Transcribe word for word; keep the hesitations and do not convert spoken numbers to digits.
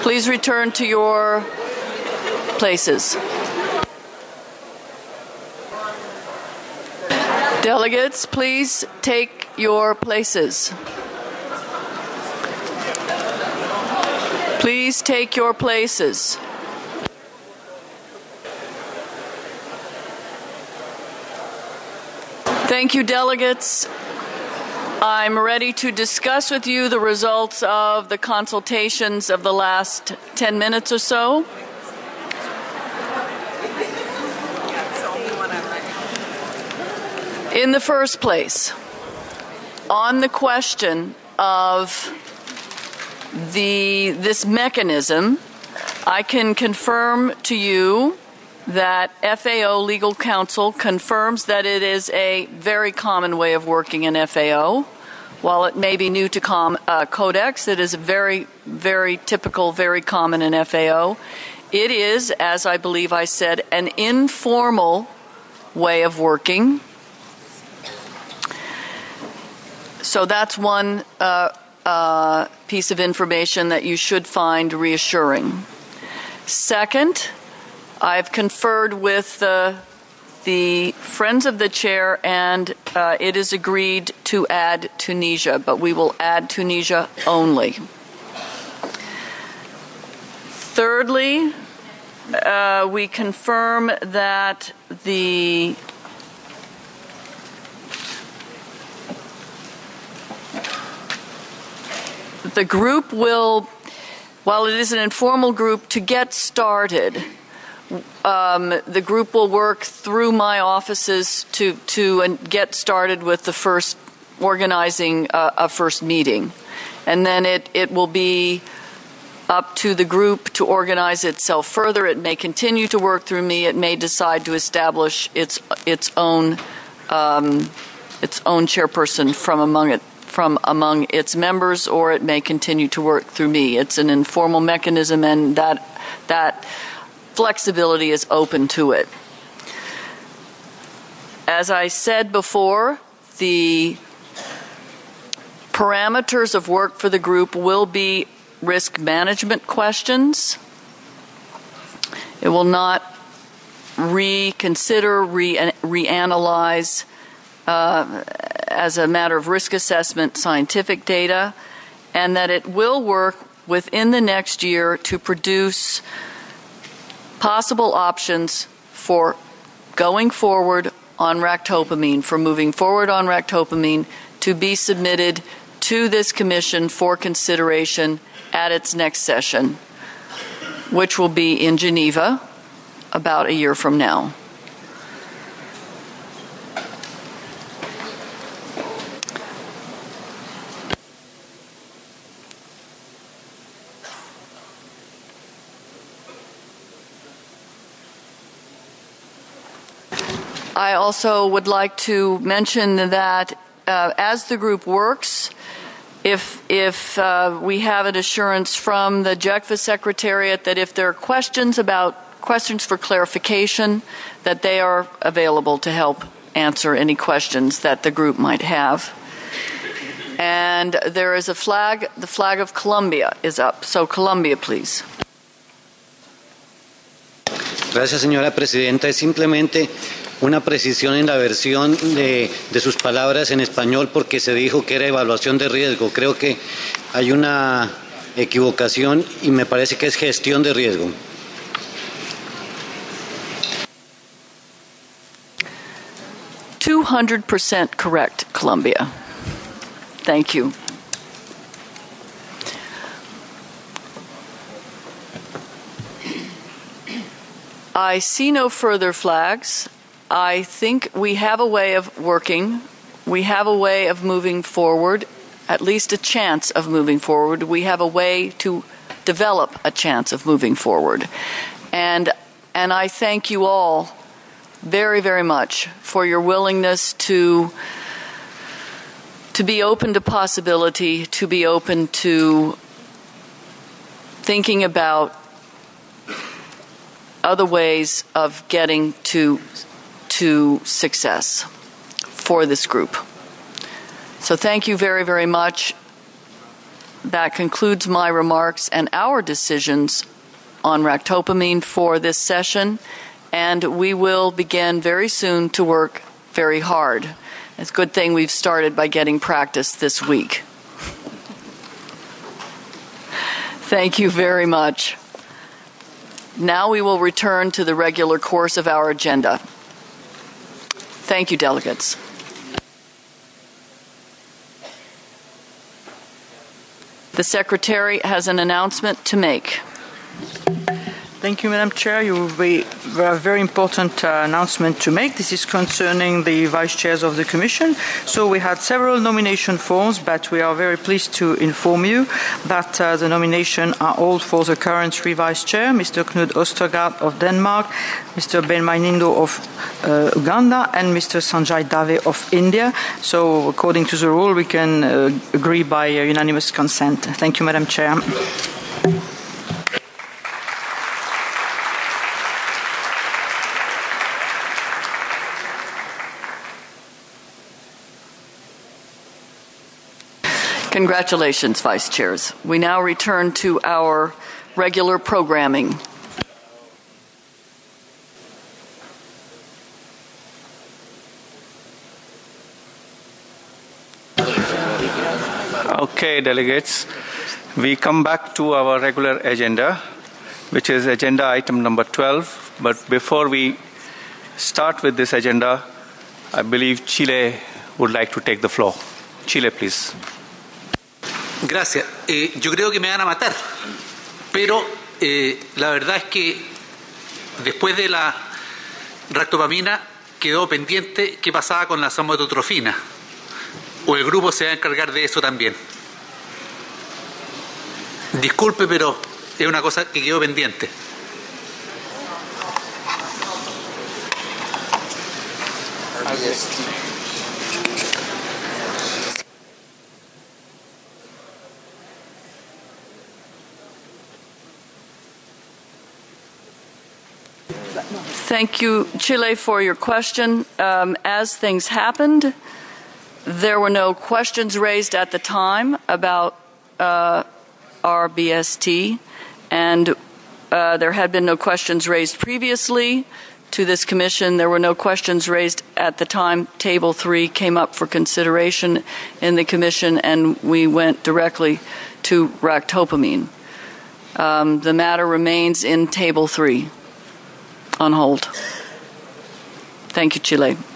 Please return to your places. Delegates, please take your places. Please take your places. Thank you, delegates. I'm ready to discuss with you the results of the consultations of the last ten minutes or so. In the first place, on the question of the this mechanism, I can confirm to you that F A O Legal Counsel confirms that it is a very common way of working in F A O. While it may be new to com, uh, Codex, it is very, very typical, very common in F A O. It is, as I believe I said, an informal way of working. So that's one uh, uh, piece of information that you should find reassuring. Second, I've conferred with uh, the Friends of the Chair, and uh, it is agreed to add Tunisia, but we will add Tunisia only. Thirdly, uh, we confirm that the the group will, while it is an informal group, to get started, Um, the group will work through my offices to to uh, get started with the first organizing uh, a first meeting, and then it it will be up to the group to organize itself further. It may continue to work through me. It may decide to establish its its own um, its own chairperson from among it from among its members, or it may continue to work through me. It's an informal mechanism, and that that. flexibility is open to it. As I said before, the parameters of work for the group will be risk management questions. It will not reconsider, re- reanalyze uh, as a matter of risk assessment scientific data, and that it will work within the next year to produce possible options for going forward on ractopamine, for moving forward on ractopamine, to be submitted to this commission for consideration at its next session, which will be in Geneva about a year from now. I also would like to mention that uh, as the group works, if if uh, we have an assurance from the J E C F A Secretariat that if there are questions about questions for clarification, that they are available to help answer any questions that the group might have. And there is a flag, the flag of Colombia is up. So Colombia, please. Gracias, señora presidenta. Es simplemente una precisión en la versión de, de sus palabras en español, porque se dijo que era evaluación de riesgo. Creo que hay una equivocación y me parece que es gestión de riesgo. two hundred percent correct, Colombia. Thank you. I see no further flags. I think we have a way of working. We have a way of moving forward, at least a chance of moving forward. We have a way to develop a chance of moving forward. And and I thank you all very, very much for your willingness to to be open to possibility, to be open to thinking about other ways of getting to to success for this group. So thank you very, very much. that concludes my remarks and our decisions on ractopamine for this session, and we will begin very soon to work very hard. It's a good thing we've started by getting practice this week. Thank you very much. Now we will return to the regular course of our agenda. Thank you, delegates. The Secretary has an announcement to make. Thank you, Madam Chair. You have a very important uh, announcement to make. This is concerning the vice chairs of the Commission. So we had several nomination forms, but we are very pleased to inform you that uh, the nominations are all for the current three vice chair, Mister Knud Ostergaard of Denmark, Mister Ben Mainindo of uh, Uganda, and Mister Sanjay Dave of India. So according to the rule, we can uh, agree by uh, unanimous consent. Thank you, Madam Chair. Congratulations, Vice Chairs. We now return to our regular programming. Okay, delegates, we come back to our regular agenda, which is agenda item number twelve. But before we start with this agenda, I believe Chile would like to take the floor. Chile, please. Gracias. Eh, yo creo que me van a matar, pero eh, la verdad es que después de la ractopamina quedó pendiente qué pasaba con la somatotrofina, o el grupo se va a encargar de eso también. Disculpe, pero es una cosa que quedó pendiente. Thank you, Chile, for your question. Um, as things happened, there were no questions raised at the time about uh, R B S T, and uh, there had been no questions raised previously to this commission. There were no questions raised at the time Table three came up for consideration in the commission, and we went directly to ractopamine. Um, the matter remains in Table three. On hold. Thank you, Chile.